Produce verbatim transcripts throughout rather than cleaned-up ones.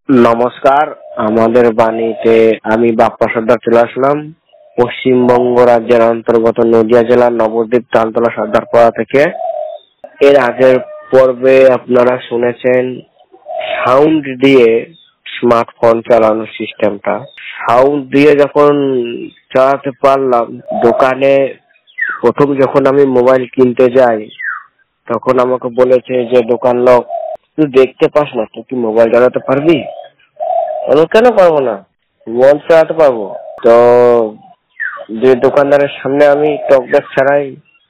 নমস্কার। আমাদের বাণীতে আমি বাপ্পা সর্দার চলে আসলাম পশ্চিমবঙ্গ রাজ্যের অন্তর্গত নদিয়া জেলার নবদ্বীপ তালতলা সর্দারপাড়া থেকে। এর আগের পর্বে আপনারা শুনেছেন সাউন্ড দিয়ে স্মার্টফোন চালানোর সিস্টেমটা। সাউন্ড দিয়ে যখন চালাতে পারলাম, দোকানে প্রথম যখন আমি মোবাইল কিনতে যাই তখন আমাকে বলেছে যে দোকান লোক, তুই দেখতে পাস না, তুই কি মোবাইল চালাতে পারবি? আমি কেন পারবো না, মোবাইল চালাতে পারবো। তো যে দোকানদারের সামনে আমি টক ব্যাগ ছাড়াই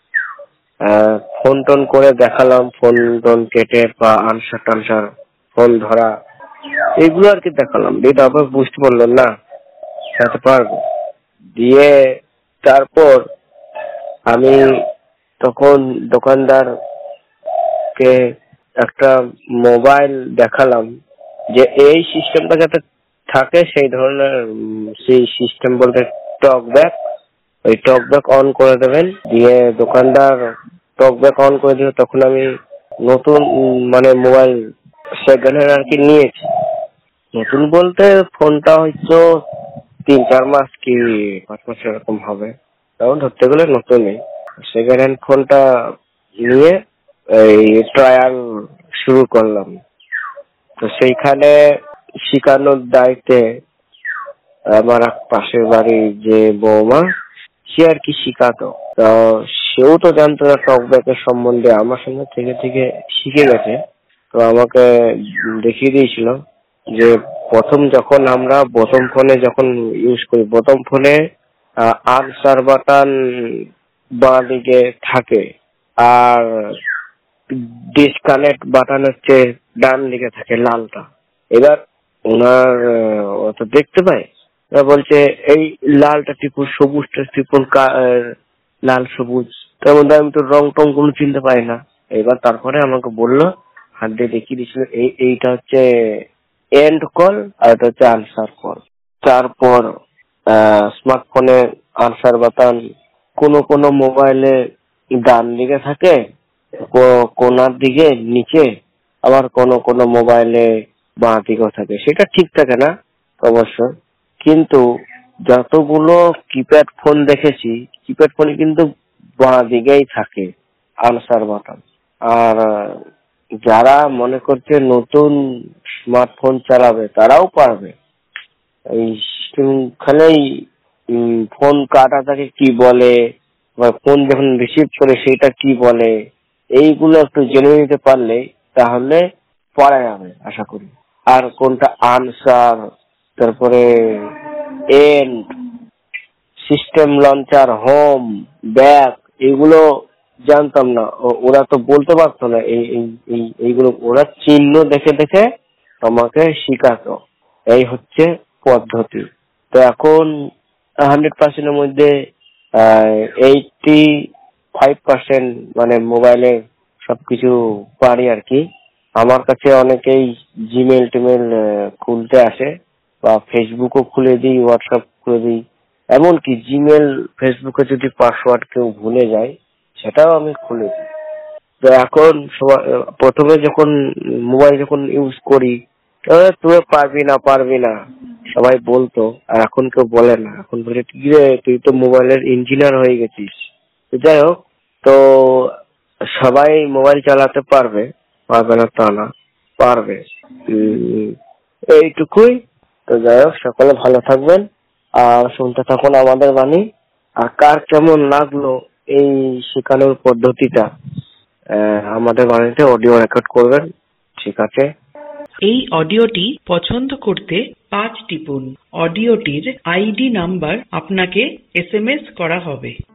ফোন টোন করে দেখালাম, ফোন টোন কেটে বা আনসার টানসার ফোন ধরা এগুলো আর কি দেখালাম। দিয়ে তারপর বুঝতে পারলাম না চালাতে পারবো। দিয়ে তারপর আমি তখন দোকানদার কে একটা মোবাইল দেখালাম যে এই সিস্টেমটা যাতে থাকে সেই ধরনের, সেই সিস্টেম বলতে টক ব্যাগ। ওই টক ব্যাগ অন করে দেবেন। দিয়ে দোকানদার টক ব্যাগ অন করে দিল, তখন আমি নতুন মানে মোবাইল সেকেন্ড হ্যান্ড আর কি নিয়েছি। নতুন বলতে ফোনটা হয়তো তিন চার মাস কি পাঁচ মাস এরকম হবে, তখন ধরতে গেলে নতুনই। সেকেন্ড হ্যান্ড ফোনটা নিয়ে এই ট্রায়াল শুরু করলাম। তো সেইখানে শিখানোর দায়িত্বে আমার এক পাশের বাড়ির যে বৌমা, সে আর কি শিখাতো। তো সেও তো জানতো না টক ব্যাগের সম্বন্ধে, আমার সঙ্গে থেকে থেকে শিখে গেছে। তো আমাকে দেখিয়ে দিয়েছিল যে প্রথম যখন আমরা প্রথম ফোনে যখন ইউজ করি, প্রথম ফোনে আনসার বাটন বাঁ দিকে থাকে আর ডিসকানেক্ট বাটন হচ্ছে ডান দিকে থাকে লালটা। এবার ওনার তো দেখতে পায়, বলছে এই লালটা টিপুন, সবুজটা টিপুন, লাল সবুজ। তার মধ্যে আমি তো রং টং কোনো চিনতে পারি না। এবার তারপরে আমাকে বললো, হাত দিয়ে দেখিয়ে দিয়েছিল এই এইটা হচ্ছে এন্ড কল আর এটা হচ্ছে আনসার কল। তারপর স্মার্টফোনে আনসার বাটন কোনো কোনো মোবাইলে ডান দিকে থাকে, কোনার দিকে নিচে, আবার কোনো কোনো মোবাইলে বাঁ দিকেও থাকে। সেটা ঠিক থাকে না অবশ্য, কিন্তু যতগুলো কিপ্যাড ফোন দেখেছি, কিপ্যাড ফোনে কিন্তু বাঁ দিকেই থাকে আনসার বাটন। আর যারা মনে করছে নতুন স্মার্টফোন চালাবে তারাও পারবে। এই খালি ফোন কাটা থাকে কি বলে, বা ফোন যখন রিসিভ করে সেটা কি বলে, এইগুলো একটু জেনে নিতে পারলে তাহলে পারা যাবে আশা করি। আর কোনটা আনসার, তারপরে end, system launcher, home, back, এগুলো জানতাম না। ওরা তো বলতে পারতো না এই এইগুলো, ওরা চিহ্ন দেখে দেখে তোমাকে শিখাতো। এই হচ্ছে পদ্ধতি। তো এখন হান্ড্রেড পার্সেন্টের মধ্যে এইটটি ফাইভ পার্সেন্ট মানে মোবাইলে সবকিছু পারি আর কি। আমার কাছে অনেকেই জিমেল টিমেল খুলতে আসে, বা ফেসবুকও খুলে দিই, হোয়াটসঅ্যাপ খুলে দিই। এমনকি জিমেল ফেসবুকে যদি পাসওয়ার্ড কেউ ভুলে যায় সেটাও আমি খুলে দিই। তো এখন প্রথমে যখন মোবাইল যখন ইউজ করি, তুই পারবি না পারবি না সবাই বলতো, আর এখন কেউ বলে না। এখন বলে কি রে, তুই তো মোবাইলের ইঞ্জিনিয়ার হয়ে গেছিস। যাই হোক, তো সবাই মোবাইল চালাতে পারবে, পারবে না তা না, পারবে। এইটুকুই। তো যাই হোক, সকলে ভালো থাকবেন আর শুনতে থাকুন আমাদের বাণী। আর কার কেমন লাগলো এই শেখানোর পদ্ধতিটা, আমাদের বাণীতে অডিও রেকর্ড করবেন, ঠিক আছে? এই অডিওটি পছন্দ করতে পাঁচ টিপুন। অডিওটির আইডি নাম্বার আপনাকে এস এম এস করা হবে।